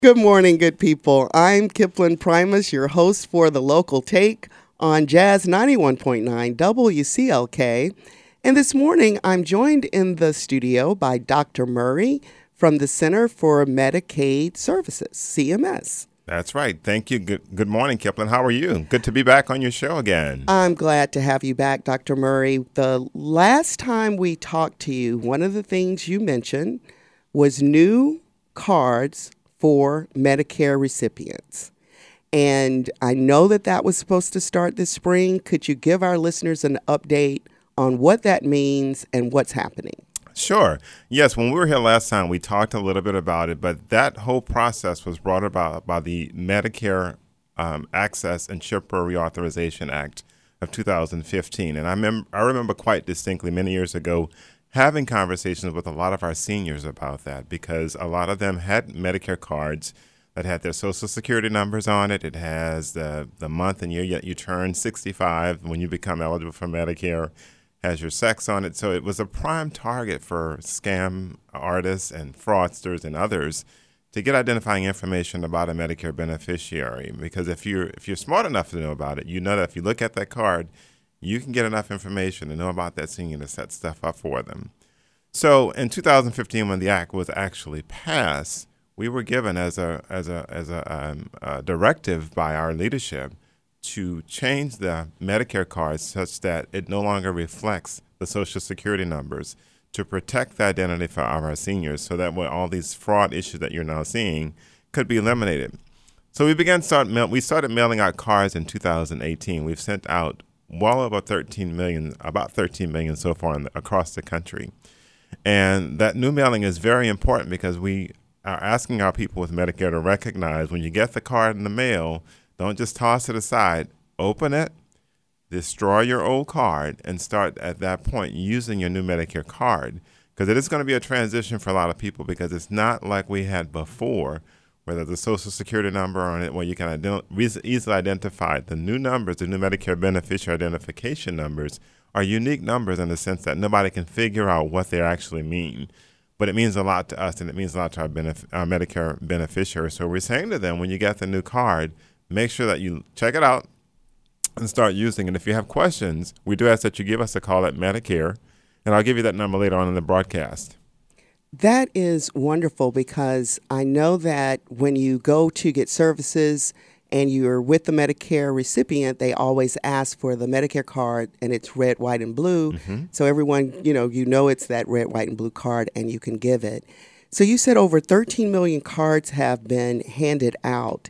Good morning, good people. I'm Kipling Primus, your host for the local take on Jazz 91.9 WCLK. And this morning, I'm joined in the studio by Dr. Murray from the Center for Medicaid Services, CMS. That's right. Thank you. Good morning, Kipling. How are you? Good to be back on your show again. I'm glad to have you back, Dr. Murray. The last time we talked to you, one of the things you mentioned was new cards for Medicare recipients. And I know that was supposed to start this spring. Could you give our listeners an update on what that means and what's happening? Sure. Yes, when we were here last time, we talked a little bit about it, but that whole process was brought about by the Medicare Access and Chipper Reauthorization Act of 2015. And I remember quite distinctly many years ago having conversations with a lot of our seniors about that, because a lot of them had Medicare cards that had their Social Security numbers on it. It has the month and year you turn 65 when you become eligible for Medicare, has your sex on it. So it was a prime target for scam artists and fraudsters and others to get identifying information about a Medicare beneficiary. Because if you're smart enough to know about it, you know that if you look at that card, you can get enough information to know about that senior to set stuff up for them. So in 2015, when the act was actually passed, we were given as a directive by our leadership to change the Medicare card such that it no longer reflects the Social Security numbers, to protect the identity for our seniors, so that way all these fraud issues that you're now seeing could be eliminated. So we started mailing out cards in 2018. We've sent out well over 13 million, about 13 million so far across the country. And that new mailing is very important because we are asking our people with Medicare to recognize when you get the card in the mail, don't just toss it aside. Open it, destroy your old card, and start at that point using your new Medicare card. Because it is going to be a transition for a lot of people, because it's not like we had before, where there's a Social Security number on it where you can easily identify the new numbers. The new Medicare beneficiary identification numbers are unique numbers in the sense that nobody can figure out what they actually mean. But it means a lot to us, and it means a lot to our Medicare beneficiaries. So we're saying to them, when you get the new card, make sure that you check it out and start using it. If you have questions, we do ask that you give us a call at Medicare, and I'll give you that number later on in the broadcast. That is wonderful, because I know that when you go to get services and you're with the Medicare recipient, they always ask for the Medicare card, and it's red, white, and blue. Mm-hmm. So everyone, you know it's that red, white, and blue card, and you can give it. So you said over 13 million cards have been handed out.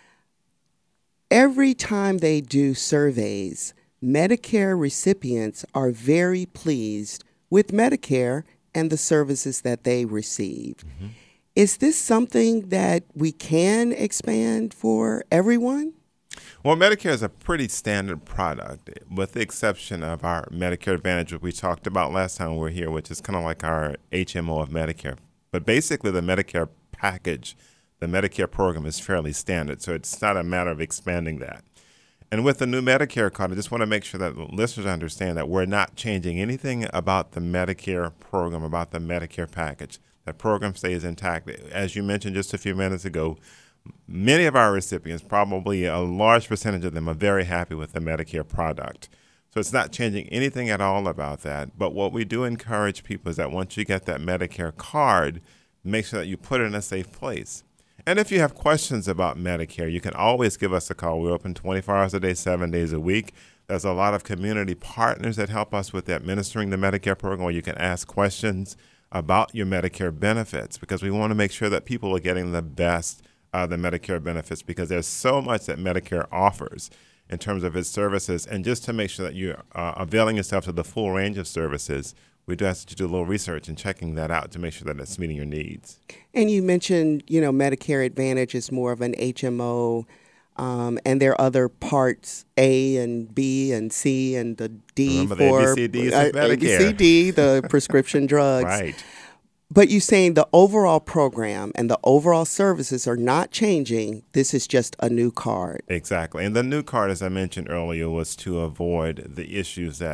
Every time they do surveys, Medicare recipients are very pleased with Medicare and the services that they receive. Mm-hmm. Is this something that we can expand for everyone? Well, Medicare is a pretty standard product, with the exception of our Medicare Advantage, which we talked about last time we were here, which is kind of like our HMO of Medicare. But basically, the Medicare package, the Medicare program, is fairly standard, so it's not a matter of expanding that. And with the new Medicare card, I just want to make sure that listeners understand that we're not changing anything about the Medicare program, about the Medicare package. That program stays intact. As you mentioned just a few minutes ago, many of our recipients, probably a large percentage of them, are very happy with the Medicare product. So it's not changing anything at all about that. But what we do encourage people is that once you get that Medicare card, make sure that you put it in a safe place. And if you have questions about Medicare, you can always give us a call. We're open 24 hours a day, 7 days a week. There's a lot of community partners that help us with administering the Medicare program, where you can ask questions about your Medicare benefits, because we want to make sure that people are getting the best the Medicare benefits, because there's so much that Medicare offers in terms of its services. And just to make sure that you're availing yourself to the full range of services, we do ask that you do a little research and checking that out to make sure that it's meeting your needs. And you mentioned, Medicare Advantage is more of an HMO, and there are other parts, A and B and C and the D. Remember for the ABCDs of Medicare. ABCD, the prescription drugs. Right. But you're saying the overall program and the overall services are not changing. This is just a new card. Exactly. And the new card, as I mentioned earlier, was to avoid the issues that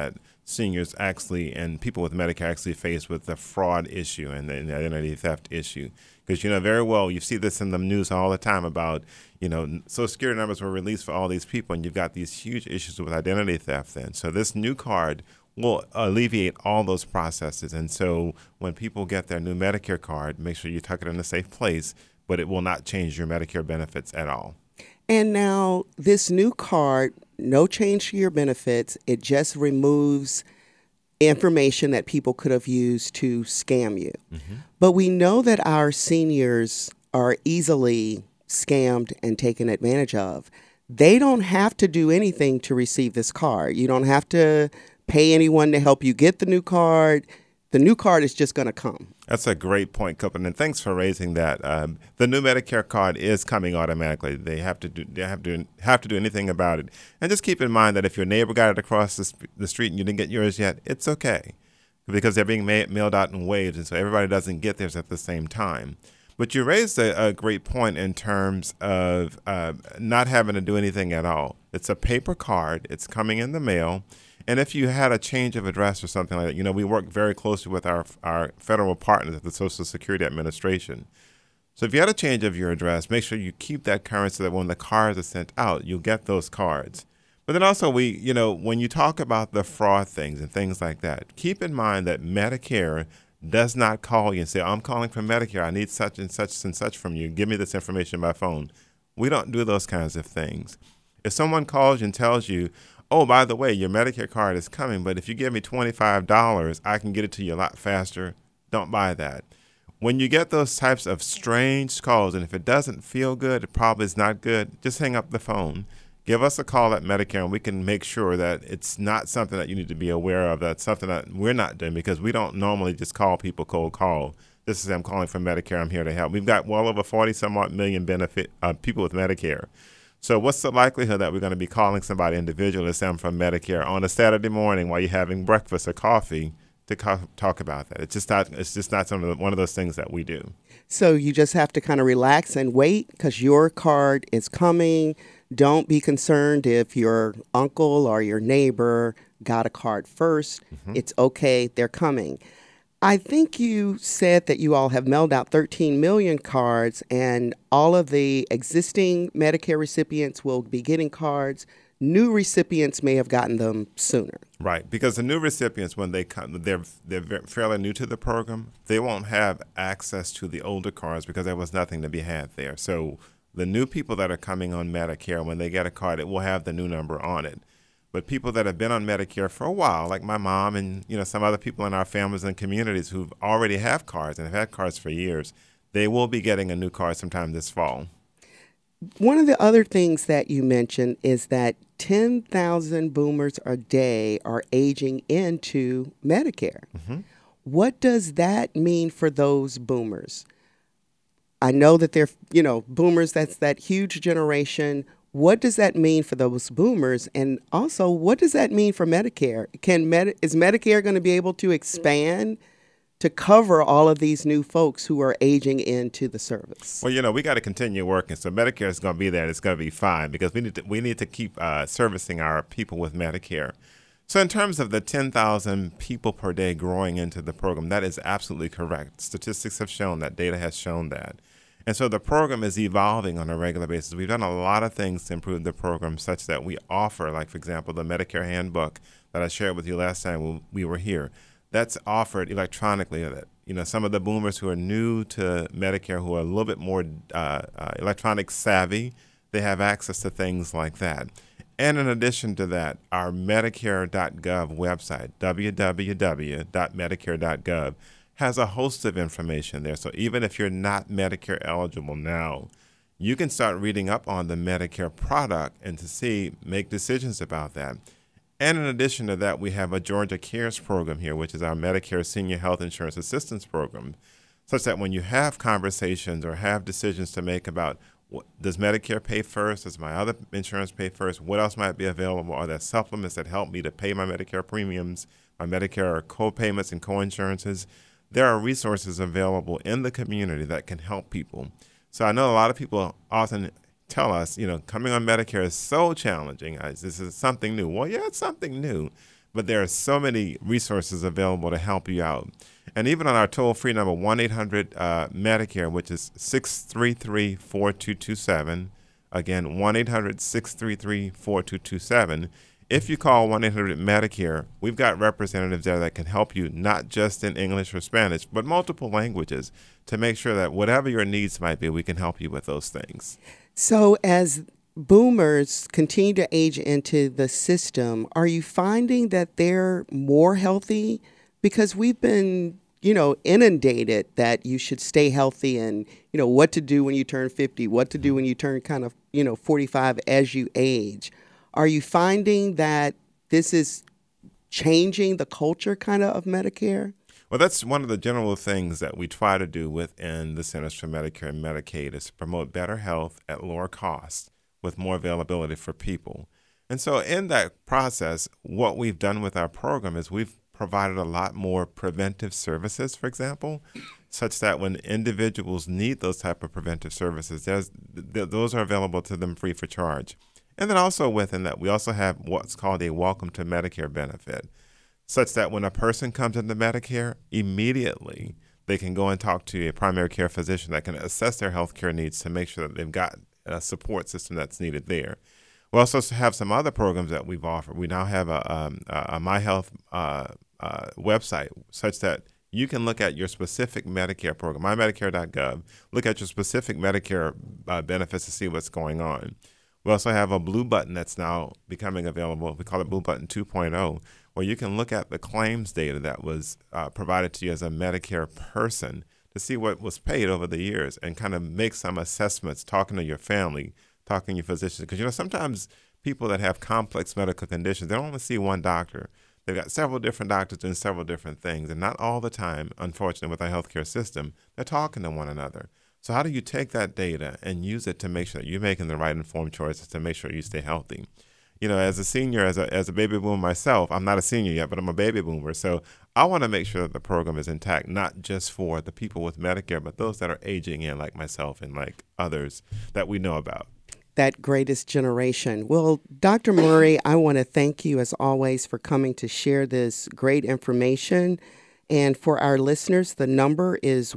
seniors actually and people with Medicare actually face with the fraud issue and the identity theft issue. Because you know very well, you see this in the news all the time about, Social Security numbers were released for all these people, and you've got these huge issues with identity theft then. So this new card will alleviate all those processes. And so when people get their new Medicare card, make sure you tuck it in a safe place, but it will not change your Medicare benefits at all. And now this new card, no change to your benefits. It just removes information that people could have used to scam you. Mm-hmm. But we know that our seniors are easily scammed and taken advantage of. They don't have to do anything to receive this card. You don't have to pay anyone to help you get the new card. The new card is just going to come. That's a great point, Copeland, and thanks for raising that. The new Medicare card is coming automatically. They have to do anything about it. And just keep in mind that if your neighbor got it across the street and you didn't get yours yet, it's okay, because they're being mailed out in waves, and so everybody doesn't get theirs at the same time. But you raised a great point in terms of not having to do anything at all. It's a paper card. It's coming in the mail. And if you had a change of address or something like that, we work very closely with our federal partners at the Social Security Administration. So if you had a change of your address, make sure you keep that current so that when the cards are sent out, you'll get those cards. But then also when you talk about the fraud things and things like that, keep in mind that Medicare does not call you and say, I'm calling from Medicare. I need such and such and such from you. Give me this information by phone. We don't do those kinds of things. If someone calls you and tells you, oh, by the way, your Medicare card is coming, but if you give me $25, I can get it to you a lot faster, don't buy that. When you get those types of strange calls, and if it doesn't feel good, it probably is not good, just hang up the phone. Give us a call at Medicare, and we can make sure that it's not something that you need to be aware of. That's something that we're not doing, because we don't normally just call people cold call. This is, I'm calling from Medicare. I'm here to help. We've got well over 40-some-odd million people with Medicare. So what's the likelihood that we're going to be calling somebody individually to say I'm from Medicare on a Saturday morning while you're having breakfast or coffee to talk about that? It's just not one of those things that we do. So you just have to kind of relax and wait, because your card is coming. Don't be concerned if your uncle or your neighbor got a card first. Mm-hmm. It's okay. They're coming. I think you said that you all have mailed out 13 million cards, and all of the existing Medicare recipients will be getting cards. New recipients may have gotten them sooner. Right, because the new recipients, when they come, they're fairly new to the program. They won't have access to the older cards because there was nothing to be had there. So the new people that are coming on Medicare, when they get a card, it will have the new number on it. But people that have been on Medicare for a while, like my mom and some other people in our families and communities who already have cards and have had cards for years, they will be getting a new card sometime this fall. One of the other things that you mentioned is that 10,000 boomers a day are aging into Medicare. Mm-hmm. What does that mean for those boomers? I know that they're, boomers, that's that huge generation. What does that mean for those boomers? And also, what does that mean for Medicare? Is Medicare going to be able to expand to cover all of these new folks who are aging into the service? Well, we got to continue working. So Medicare is going to be there, and it's going to be fine, because we need to keep servicing our people with Medicare. So in terms of the 10,000 people per day growing into the program, that is absolutely correct. Statistics have shown that. Data has shown that. And so the program is evolving on a regular basis. We've done a lot of things to improve the program, such that we offer, like, for example, the Medicare handbook that I shared with you last time we were here. That's offered electronically. Some of the boomers who are new to Medicare, who are a little bit more electronic savvy, they have access to things like that. And in addition to that, our Medicare.gov website, www.medicare.gov, has a host of information there. So even if you're not Medicare eligible now, you can start reading up on the Medicare product and to make decisions about that. And in addition to that, we have a Georgia Cares program here, which is our Medicare Senior Health Insurance Assistance Program, such that when you have conversations or have decisions to make about, does Medicare pay first? Does my other insurance pay first? What else might be available? Are there supplements that help me to pay my Medicare premiums, my Medicare co-payments and co-insurances? There are resources available in the community that can help people. So I know a lot of people often tell us, coming on Medicare is so challenging. This is something new. Well, yeah, it's something new. but there are so many resources available to help you out. And even on our toll-free number, 1-800-MEDICARE, which is 633-4227. Again, 1-800-633-4227. If you call 1-800-MEDICARE, we've got representatives there that can help you not just in English or Spanish, but multiple languages to make sure that whatever your needs might be, we can help you with those things. So as boomers continue to age into the system, are you finding that they're more healthy? Because we've been, inundated that you should stay healthy and, what to do when you turn 50, what to do when you turn 45 as you age. Are you finding that this is changing the culture of Medicare? Well, that's one of the general things that we try to do within the Centers for Medicare and Medicaid is to promote better health at lower cost with more availability for people. And so in that process, what we've done with our program is we've provided a lot more preventive services, for example, such that when individuals need those type of preventive services, those are available to them free for charge. And then also within that, we also have what's called a Welcome to Medicare benefit, such that when a person comes into Medicare, immediately they can go and talk to a primary care physician that can assess their health care needs to make sure that they've got a support system that's needed there. We also have some other programs that we've offered. We now have a MyHealth website such that you can look at your specific Medicare program, mymedicare.gov, look at your specific Medicare benefits to see what's going on. We also have a blue button that's now becoming available. We call it Blue Button 2.0, where you can look at the claims data that was provided to you as a Medicare person to see what was paid over the years and kind of make some assessments, talking to your family, talking to your physicians. Because, sometimes people that have complex medical conditions, they don't only see one doctor. They've got several different doctors doing several different things. And not all the time, unfortunately, with our healthcare system, they're talking to one another. So how do you take that data and use it to make sure that you're making the right informed choices to make sure you stay healthy? As a senior, as a baby boomer myself, I'm not a senior yet, but I'm a baby boomer. So I want to make sure that the program is intact, not just for the people with Medicare, but those that are aging in like myself and like others that we know about. That greatest generation. Well, Dr. Murray, I want to thank you as always for coming to share this great information. And for our listeners, the number is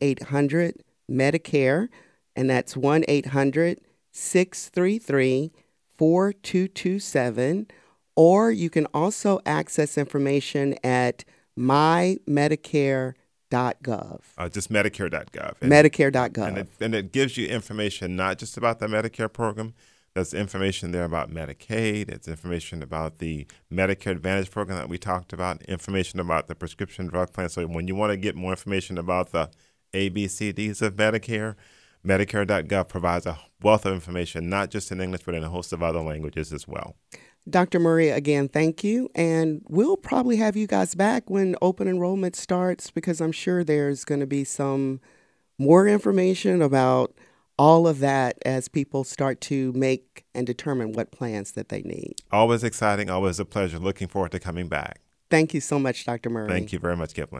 1-800-MEDICARE, and that's 1-800-633-4227. Or you can also access information at mymedicare.gov. Just Medicare.gov. Medicare.gov. And it gives you information not just about the Medicare program. There's information there about Medicaid. It's information about the Medicare Advantage program that we talked about, information about the prescription drug plan. So when you want to get more information about the ABCDs of Medicare, Medicare.gov provides a wealth of information, not just in English, but in a host of other languages as well. Dr. Murray, again, thank you. And we'll probably have you guys back when open enrollment starts, because I'm sure there's going to be some more information about all of that as people start to make and determine what plans that they need. Always exciting, always a pleasure. Looking forward to coming back. Thank you so much, Dr. Murray. Thank you very much, Kipling.